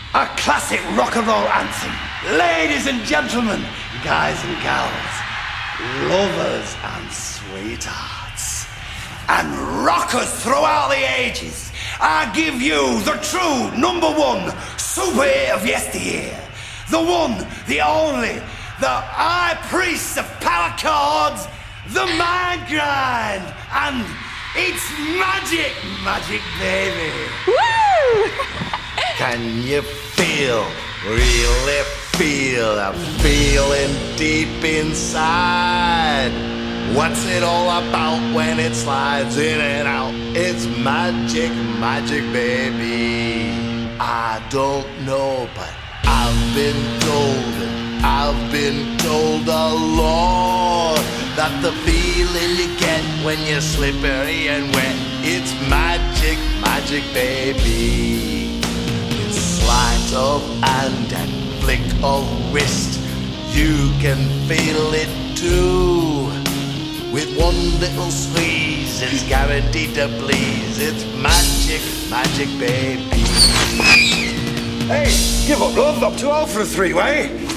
A classic rock and roll anthem. Ladies and gentlemen, guys and gals, lovers and sweethearts, and rockers throughout the ages, I give you the true #1 super hit of yesteryear. The one, the only, the high priest of power chords, the Mind Grind, and it's magic, magic baby. Woo! Can you feel, really feel that feeling deep inside? What's it all about when it slides in and out? It's magic, magic baby. I don't know, but I've been told a lot that the feeling you get when you're slippery and wet, it's magic, magic baby. It's sleight of hand and flick of wrist, you can feel it too. With one little squeeze, it's guaranteed to please. It's magic, magic baby. Hey, give up, love. I'm too old for a three-way.